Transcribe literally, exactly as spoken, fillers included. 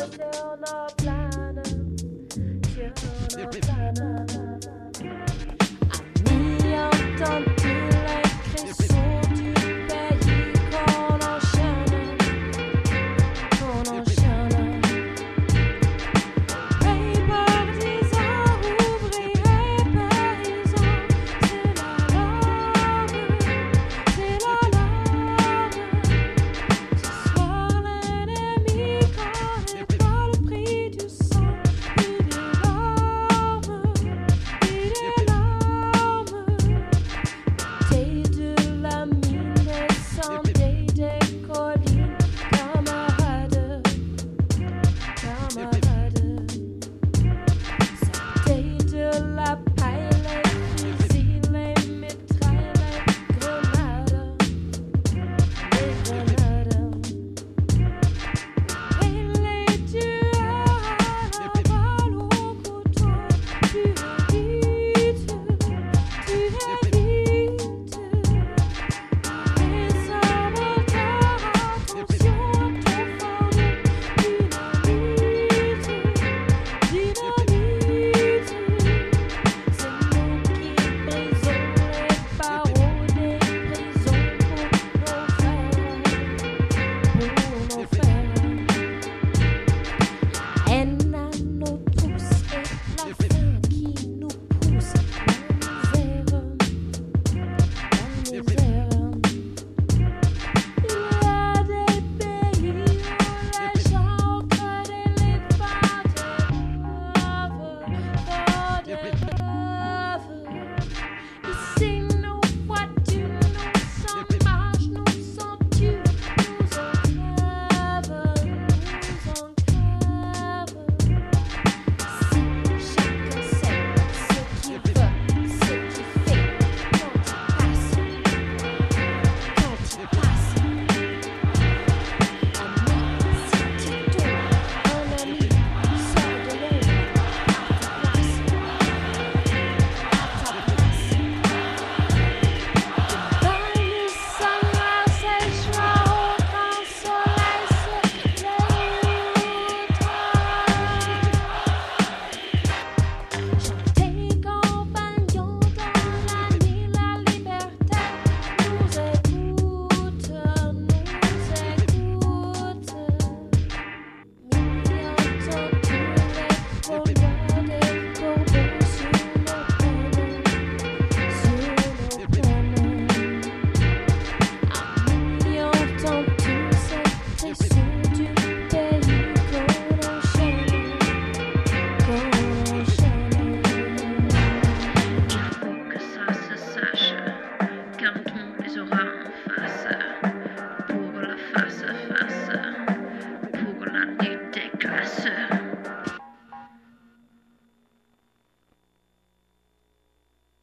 sur nos planes, sur nos planes. Amis, entends-tu les crissons du pays qu'on enchaîne, qu'on enchaîne? Hey, partisans, ouvriers, paysans, c'est la larme, c'est la larme. Ce soir, l'ennemi connaît pas le prix du sang, et des larmes, et des larmes. Bouteille de la mine, descendez des collines, camarades, camarades. Sortez de la paille, les fusils, les mitrailles, les grenades, les grenades. Et les tueurs à la balle au couteau, tu évites, tu évites. Les saboteurs, attention à ton fardeau, dynamite, dynamite. C'est nous qui brisons les barreaux des prisons pour nos frères, pour nos frères. La haine à nos trousses et la faim qui nous pousse, la misère, la misère. Il y a des pays où les gens au creux des lits font des rêves, font des rêves. Ici nos voitures, nous sommes marches, nous sommes tues, nous en crèvent, nous en crèvent. Ici chacun sait ce qu'il veut, ce qu'il fait quand il passe, quand il passe. Ami, si tu tombes, un ami sort de l'ombre à ta place, à ta place. Dans le sang séchera au grand soleil se lèvera. Chantez compagnons dans la nuit, la liberté nous écoute, nous écoute. Mis entends-tu les voleurs des corbeaux sur nos peines, sur nos peines? Amis, entends-tu cette pression du pays qu'on enchaîne, qu'on enchaîne? Il faut que ça se sache, gardons les auras en face, pour la face